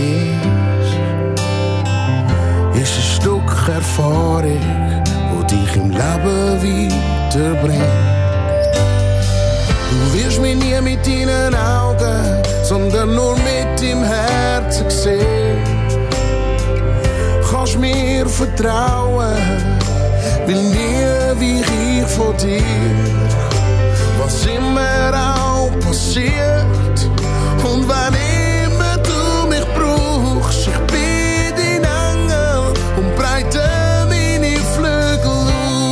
ist ein Stück Erfahrung, wo dich im Leben weiterbringt. Du wirst mich nie mit deinen Augen, sondern nur mit deinem Herzen sehen. Kannst mir vertrauen, will nie wie ich von dir. Was immer auch passiert und wann immer du mich brauchst, ich bin dein Engel und breite meine Flügel aus.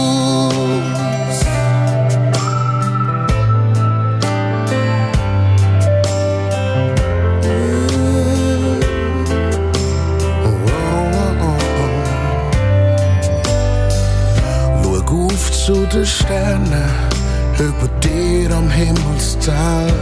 Zu den Sternen über dir am Himmelszelt.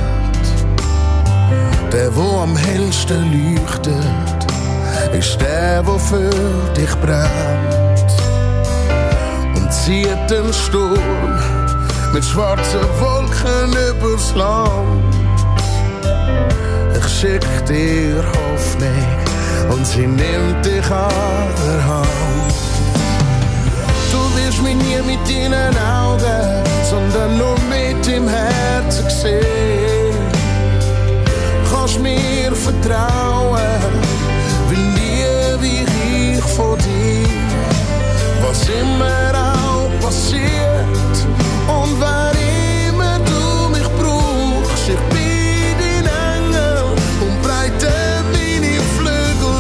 Der, wo am hellsten leuchtet, ist der, wo für dich brennt. Und zieht den Sturm mit schwarzen Wolken übers Land. Ich schick dir Hoffnung und sie nimmt dich an der Hand. Du wirst mich nie mit deinen Augen, sondern nur mit dem Herzen sehen. Kannst mir vertrauen, will nie wie ich von dir. Was immer auch passiert und wann immer du mich brauchst, ich bin dein Engel und breite meine Flügel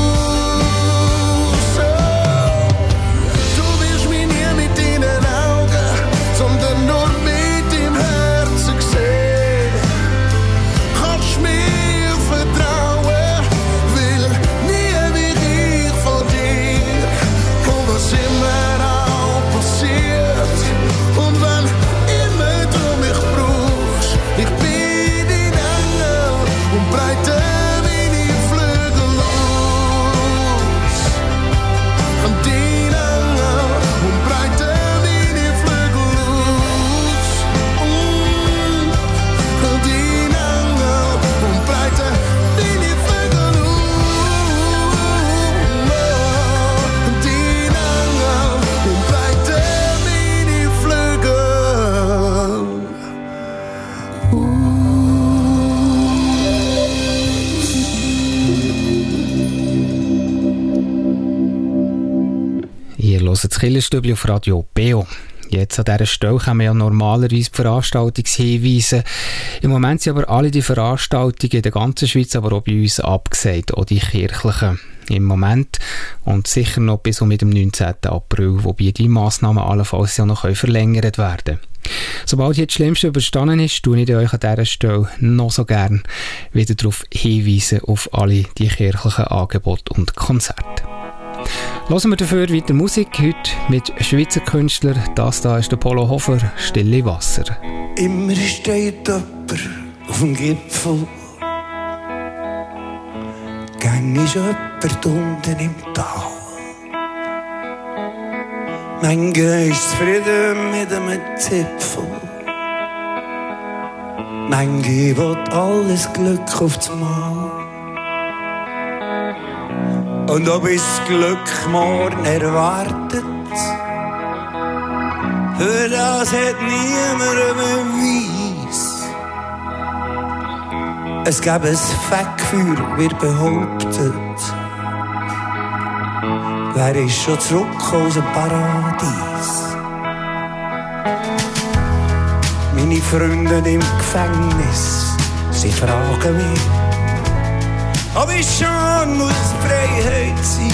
aus. Du wirst mich nie mit deinen Augen, sondern nur mit dem Herzen sehen. Kannst mir vertrauen, will nie wie ich von dir. Und was immer auch passiert und wann immer du mich brauchst, ich bin dein Engel und breite meine Flügel aus. Und dein Engel und breite meine Flügel aus. Und dein Engel und breite meine Flügel aus. Und dein Engel und breite meine Flügel Ihr hört das Killerstübli auf Radio BO. Jetzt an dieser Stelle kommen ja normalerweise die Veranstaltungshinweise. Im Moment sind aber alle die Veranstaltungen in der ganzen Schweiz, aber auch bei uns abgesagt, auch die kirchlichen. Im Moment und sicher noch bis um mit dem 19. April, wobei die Massnahmen allenfalls ja noch verlängert werden können. Sobald jetzt das Schlimmste überstanden ist, tue ich euch an dieser Stelle noch so gern wieder darauf hinweisen, auf alle die kirchlichen Angebote und Konzerte. Hören wir dafür weiter Musik, heute mit Schweizer Künstlern. Das da ist der Polo Hofer, «Stille Wasser». Immer steht jemand auf dem Gipfel, gang ist jemand unten im Tal. Manche ist zufrieden mit einem Zipfel, manche will alles Glück aufs Mal. Und ob es Glück morgen erwartet, für das hat niemand einen Beweis. Es gäbe ein Fettgefühl, wird behauptet. Wer ist schon zurück aus dem Paradies? Meine Freunde im Gefängnis, sie fragen mich, ob ich schon muss Freiheit sein.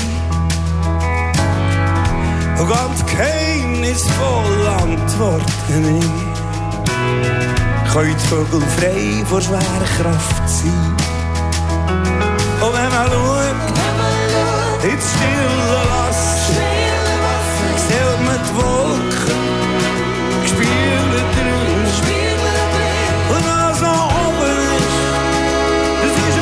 Und ganz geheimnisvoll antworten ich, können die Vögel frei vor Schwerkraft sein. Und wenn man schaut, ins stille Wasser, sieht man die Wolken, gespielt drin. Und was noch oben ist, das ist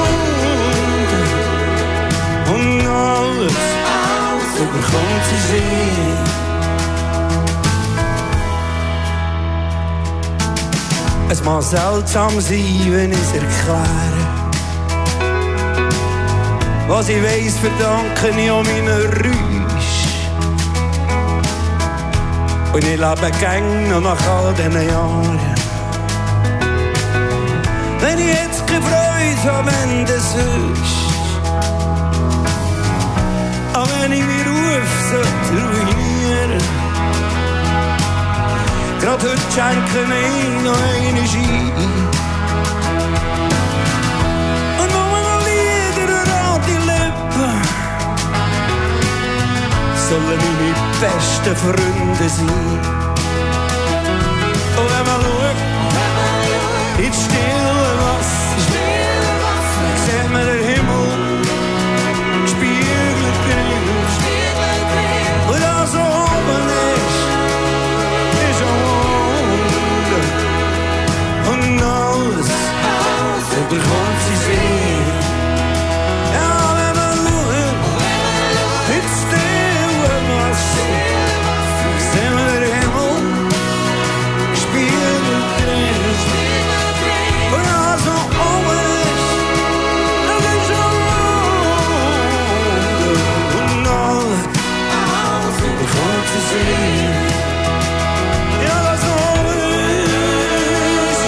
unten. Und alles überkommt sie sich. Es mag seltsam sein, wenn ich es erkläre. Was ich weiss, verdanke ich an meinen Räusch. Und ich lebe gern noch nach all diesen Jahren. Wenn ich jetzt keine Freude habe, wenn das ist. Aber wenn ich meinen Ruf sollte ruinieren, gerade heute schenke ich noch eine Ski. Sollen meine besten Freunde sein. Und wenn man schaut, ins stille Wasser, sieht man den Himmel, gespiegelt drin. Und das so oben ist unten. Und alles überkommt sie sehen. Ja, wenn man schaut, ins sehen wir den Himmel, gespiegelt drin. Und was noch oben ist, das ist unten. Und alles überkommt zu sehen. Ja, das noch oben ist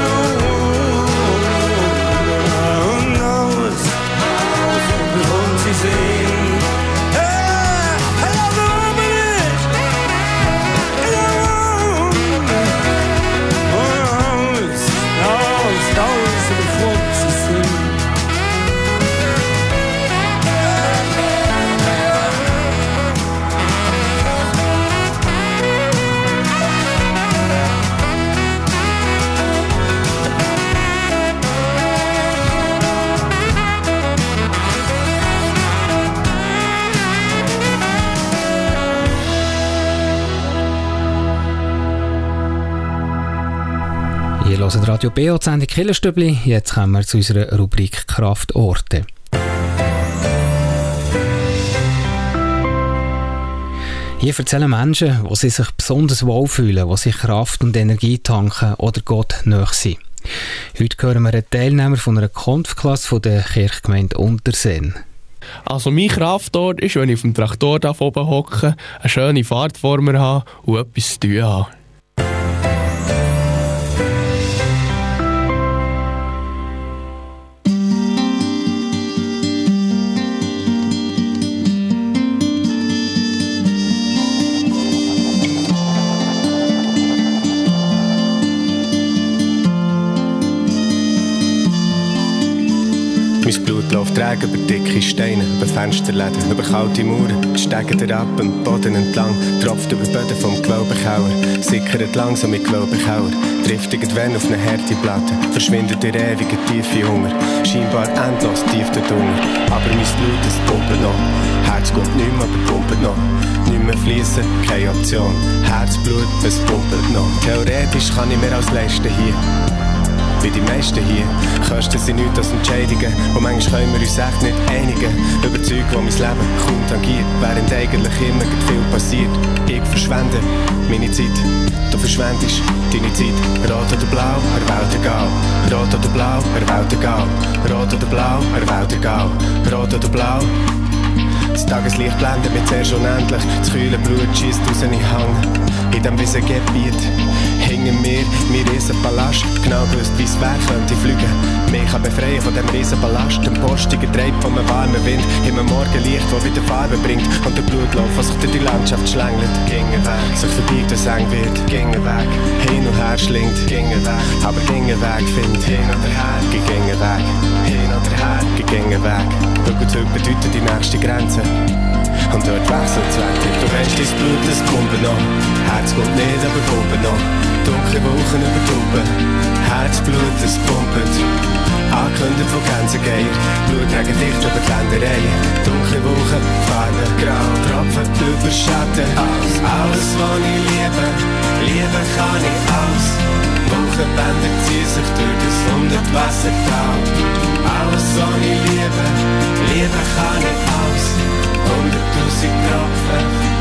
unten. Und alles überkommt zu sehen. Ihr hört Radio BO, die Sendung Killerstübli. Jetzt kommen wir zu unserer Rubrik Kraftorte. Hier erzählen Menschen, wo sie sich besonders wohlfühlen, wo sie Kraft und Energie tanken oder Gott nahe sind. Heute hören wir einen Teilnehmer von einer Konfklasse der Kirchgemeinde Unterseen. Also mein Kraftort ist, wenn ich auf dem Traktor oben hocke, eine schöne Fahrt vor mir habe und etwas zu tun habe. Mein Blut läuft träge über dicke Steine, über Fensterläden, über kalte Mauern. Steigen der ab am Boden entlang, tropft über Böden vom Gewölbekauer. Sickert langsam mit Gewölbekauer, trifft irgendwann auf eine harte Platte. Verschwindet in ewigen tiefe Hunger, scheinbar endlos tief dort unten. Aber mein Blut, es pumpt noch, Herz geht nicht mehr, aber pumpt noch. Nicht mehr fließen, keine Option, Herzblut, es pumpt noch. Theoretisch kann ich mir alles leisten hier. Wie die meisten hier, Kosten sind nichts als Entscheidungen und manchmal können wir uns echt nicht einigen. Überzeugt, wo mein Leben kaum tangiert, während eigentlich immer viel passiert. Ich verschwende meine Zeit, du verschwendest deine Zeit. Rot oder blau, erwählt egal. Rot oder blau, erwählt egal. Rot oder blau, erwählt egal. Rot oder blau. Das Tageslicht blendet mich zuerst unendlich. Das kühle Blut schiesst aus in den Hang. In diesem Wiesengebiet hinter mir mein Riesenpalast. Genau gewusst, wie es wäre, könnte ich fliegen. Mich kann befreien von diesem Riesenpalast. Den Postigen treibt von einem warmen Wind. Immer Morgenlicht, das wieder Farbe bringt. Und der Blutlauf, was sich durch die Landschaft schlängelt. Ginge weg, sich verbiegt, was eng wird. Ginge weg, hin und her schlingt. Ginge weg, aber ginge weg findet. Hin oder her, ginge weg. Hin oder her, ginge weg. Rückzug bedeutet die nächste Grenze. Und dort wechselt das Wetter. Du weißt, dein Blut, es pumpt noch. Herz geht nicht, aber pumpt noch. Dunkle Wolken über Trauben. Herzblut, es pumpt. Angekündigt von Gänsegeier. Blutträger dicht über die Ländereien. Dunkle Wolken, Farbe, grau. Tropfen über Schatten. Alles, was ich liebe, liebe kann ich aus. Wolkenbänder ziehen sich durch das 100 Wassertal. Alles, was ich liebe, liebe kann ich aus. 100.000 Tropfen.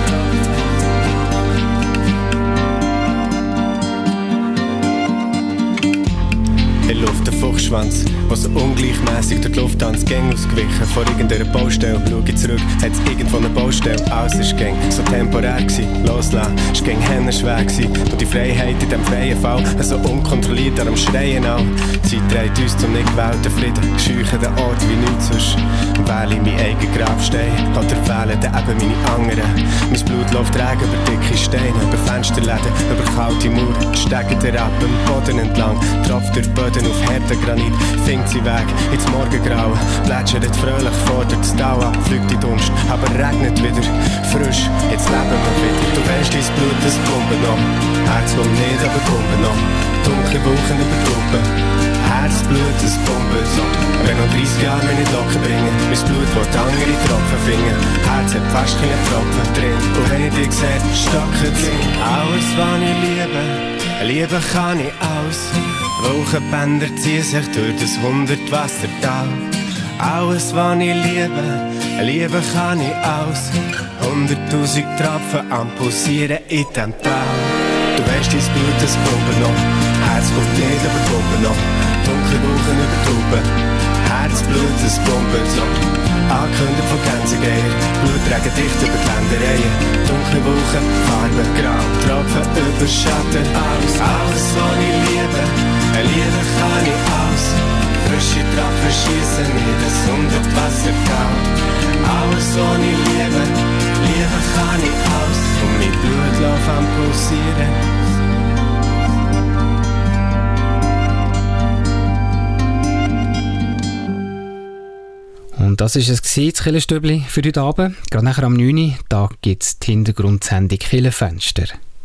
In Luft der Fuchsschwanz, der so ungleichmässig durch die Luft tanzt, Gang ausgewichen vor irgendeiner Baustelle. Schau ich zurück, hat's irgendwo eine Baustelle. Alles ist Gang so temporär gsi, loslassen, ist Gang hennenschwer gsi. Und die Freiheit in dem freien Fall, so unkontrolliert am Schreien auch. Die Zeit dreht uns zum nicht gewählten Frieden, scheuchen den Ort wie nichts sonst. Wähle ich mein eigenes Grabstein, oder fehlen dann eben meine anderen. Mein Blut läuft träge über dicke Steine, über Fensterläden, über kalte Mauern. Steigt der ab am Boden entlang, tropft durch Böden auf harten Granit, findet sie Weg ins Morgengrau, plätschert fröhlich fordert das Tau ab, fliegt die Dunst, aber regnet wieder, frisch, jetzt leben wir wieder. Du weißt, dein Blut, es pumpt noch, Herz will nicht, aber pumpt noch, dunkle Wolken über Truppen, Herzblut, es pumpt so. Wenn noch 30 Jahre mich nicht locker bringen, mein Blut will andere Tropfen finden, Herz hat fast keine Tropfen drin, und wenn ich dich sehe, stocken sie. Alles, was ich liebe, liebe kann ich aus. Wolkenbänder ziehen sich durch das 100 Wassertal. Alles, was ich liebe, liebe kann ich aus. 100.000 Tropfen am Pulsieren in diesem Tal. Du weißt, dein Blut, es pumpt noch. Herz kommt nicht, aber pumpt noch. Dunkle Wolken über Trauben. Herzblut, es pumpt so. Angekündigt von Gänsegeier. Blutträger dicht über die Ländereien. Dunkle Wolken, Farbe, grau. Tropfen über Schatten. Alles, was ich liebe, liebe kann ich aus. Frische Tropfen schiessen in das 100 Wassertal. Alles, was ich liebe, liebe kann ich aus. Und mein Blut läuft am Pulsieren. Und das war es, das Kirchenstübli für heute Abend. Gerade nachher am 9 Uhr, da gibt es die Hintergrundsendung Kirchenfenster.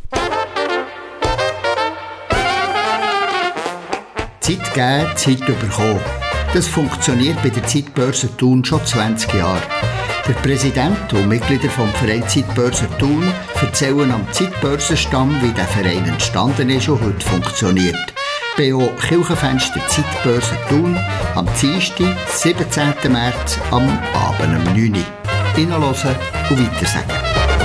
Zeit geben, Zeit bekommen. Das funktioniert bei der Zeitbörse Thun schon 20 Jahre. Der Präsident und Mitglieder vom Verein Zeitbörse Thun erzählen am Zeitbörsenstamm, wie der Verein entstanden ist und heute funktioniert. BO Kirchenfenster Zeitbörse Thun am Dienstag, 17. März am Abend um 9 Uhr. Reinhören und weitersagen.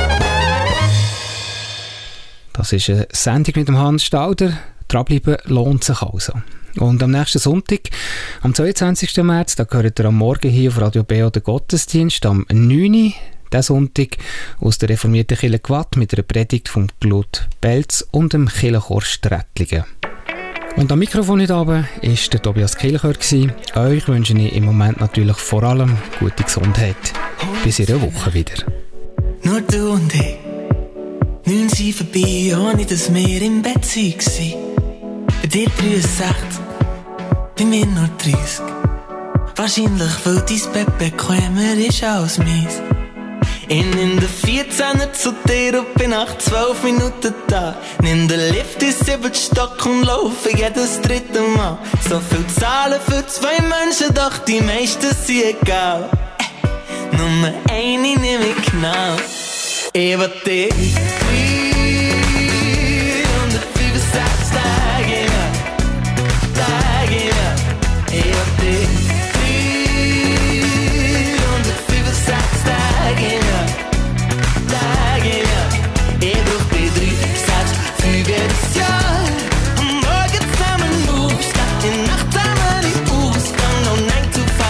Das ist eine Sendung mit dem Hans Stauder. Dranbleiben lohnt sich also. Und am nächsten Sonntag, am 22. März, da gehört ihr am Morgen hier auf Radio BO den Gottesdienst am 9 Uhr. Diesen Sonntag aus der reformierten Kirche Gwatt mit einer Predigt von Claude Belz und dem Kirchenchor Strättlingen. Und am Mikrofon heute Abend war der Tobias Kielchör. Euch wünsche ich im Moment natürlich vor allem gute Gesundheit. Bis in einer Woche wieder. Nur du und ich, 9 sind vorbei, ohne dass wir im Bett waren. Bei dir 63, bei mir nur 30. Wahrscheinlich, weil dein Bett bequemer ist als meins. Ich nimm den 14er zu dir und bin nach 12 Minuten da. Nimm den Lift in 7. Stock und laufe jedes dritte Mal. So viel Zahlen für 2 Menschen, doch die meisten sind egal. Nummer 1 nehm ich genau. Ich will dich 365 Tage im Jahr. Tage im Jahr. Ich will dich 365 Tage im Jahr. Tage im Jahr. Ich brauch die 365 jedes Jahr. Am Morgen zusammen aufstehen, in der Nacht zusammen in Ausgang, no 9 to 5.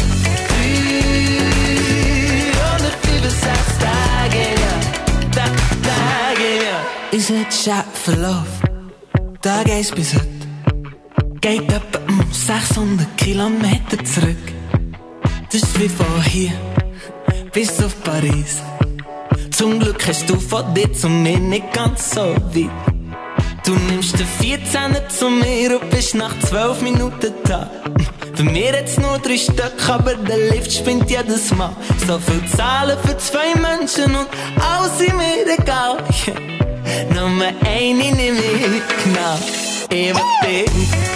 365 Tage im Jahr. Tage im Jahr. Unser Chatverlauf, Tag 1 bis heute, geht etwa 600 Kilometer zurück. Das ist wie von hier bis auf Paris. Zum Glück hast du von dir zu mir nicht ganz so weit. Du nimmst den 14er zu mir und bist nach 12 Minuten da. Bei mir hat's nur 3 Stück, aber der Lift spinnt jedes Mal. So viel Zahlen für 2 Menschen und alles ist mir egal. Nummer 1 nehm ich genau. Ich will dich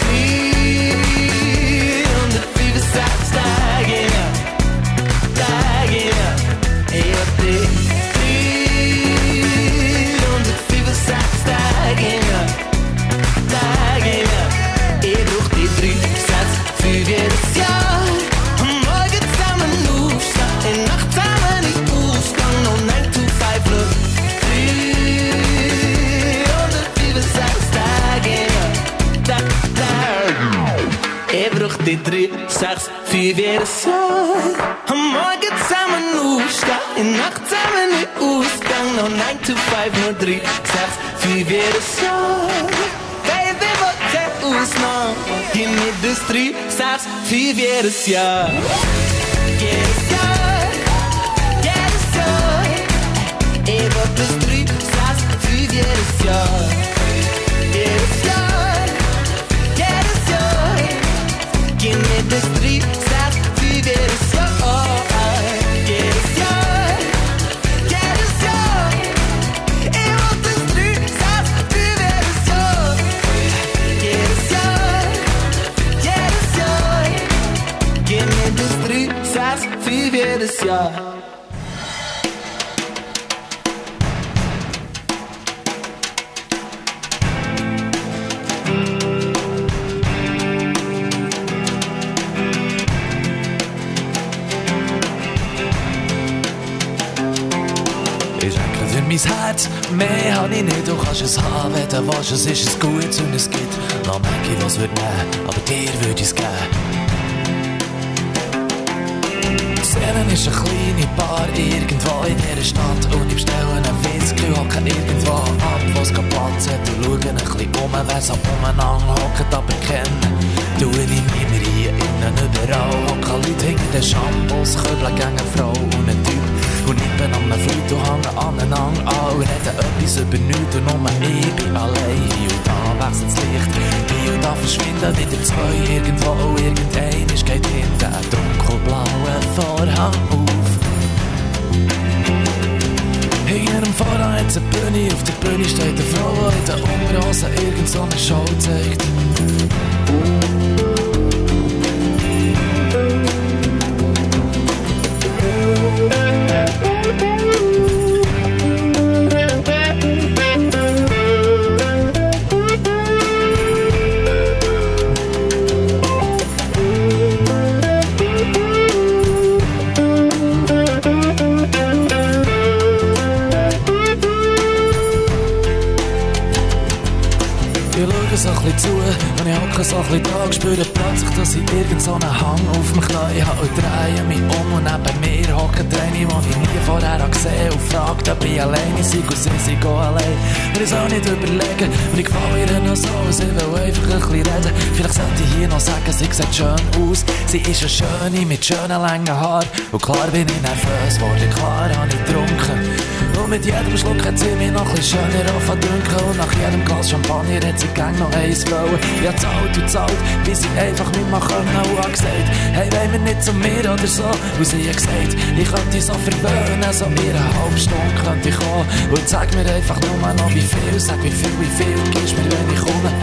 365 Tage im Jahr. Tage im Jahr. Ich will dich 365 Tage im Jahr. Tage im Jahr. Ich brauch die 365 jedes Jahr. Am Morgen zusammen aufstehen, in der Nacht zusammen in Ausgang, no 9 to 5 look. 365 Tage im Jahr. Ich brauch die 365 jedes Jahr. Am Morgen zusammen aufstehen, in der Nacht zusammen in Ausgang, no 9 to 5, nur 365 jedes Jahr. Baby, was keine Ausnahme, gib mir das 365 jedes Jahr. Jedes Jahr, jedes Jahr. Ich will das 365 jedes Jahr. Jedes Jahr, jedes Jahr. Gib mir das 365 jedes Jahr. Jedes Jahr, jedes Jahr. Ich will das 365 jedes Jahr. Jedes Jahr, jedes Jahr. Gib mir das 365 jedes Jahr. Mein Herz, mehr hab ich nicht, du kannst es haben, wenn du willst, es ist es gut und es gibt noch Mäcki, was wird nehmen, aber dir würde ich's geben. Seelen ist eine kleine Bar irgendwo in dieser Stadt und ich bestelle einen Whisky, hocke irgendwo ab, wo's keinen Platz hat und schaue ein bisschen wer so umeinander hockt, aber kennen tue ich niemand hier innen überall, hocke Leute hinter den Shampoos, Köbel gegen eine Frau und ein Typ. Und ich bin am Fleut und hänge aneinander an und reden etwas über nichts und nur ich bin allein. Hier und da wechselt das Licht, hier und da verschwinden wieder 2 irgendwo. Irgendeines geht hinter einen dunkelblauen Vorhang auf. Hinter dem Vorhang hat's eine Bühne, auf der Bühne steht eine Frau, die in den Unterhosen irgend so eine Show zeigt. So ein bisschen zu, und ich hocke so ein bisschen da, spüre plötzlich, dass ich irgend so einen Hang auf mich Knie habe und drehe mich um und neben mir hockt eine, die ich nie vorher gesehen habe und fragt, ob ich alleine sei und sie gehen allein. Und ich soll nicht überlegen, und ich gefalle ihr noch so, sie will einfach ein bisschen reden. Vielleicht sollte ich hier noch sagen, sie sieht schön aus, sie ist eine Schöne mit schönen langen Haaren und klar bin ich nervös geworden, klar habe ich getrunken. Und mit jedem Schluck hat sie mich noch ein bisschen schöner aufgedünkt. Und nach jedem Glas Champagner hat sie gang noch eins wollen. Ich hab zahlt und zahlt, wie sie einfach nicht mehr können. Und hab gesagt, hey, wollen wir nicht zu mir oder so? Und sie hat gesagt, ich könnte dich so verwöhnen, so in einer halben Stunde könnte ich kommen. Und sag mir einfach nur noch wie viel, sag wie viel gibst mir, wenn ich komme.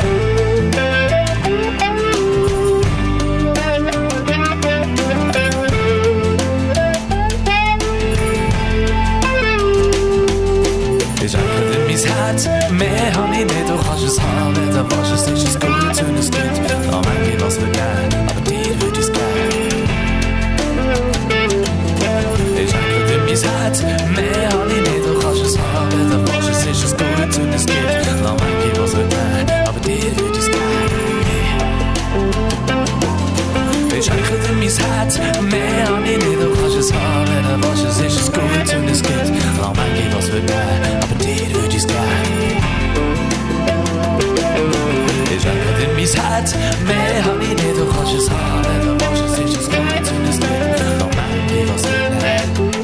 Ich schenke dir mein Herz, mehr hab ich nicht, du kannst es haben, wenn du willst, es ist ein Gut und es gibt noch manche, was wir geben, aber dir würde ich es geben. Ich schenke dir mein Herz, mehr hab ich nicht, du kannst es haben, wenn du willst, es ist ein Gut und es gibt noch manche, was wir geben, aber dir würde ich es geben. Ich schenke dir mein Herz, mehr hab ich nicht, du kannst es haben, wenn du willst, es ist ein Gut und es gibt noch manche, was wir geben, aber dir würde ich es geben. Ich schenke dir mein Herz, mehr hab ich nicht, du kannst es haben, wenn du willst, es ist ein Gut und es gibt noch manche, was wir geben.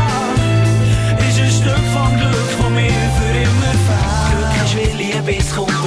Bis kommt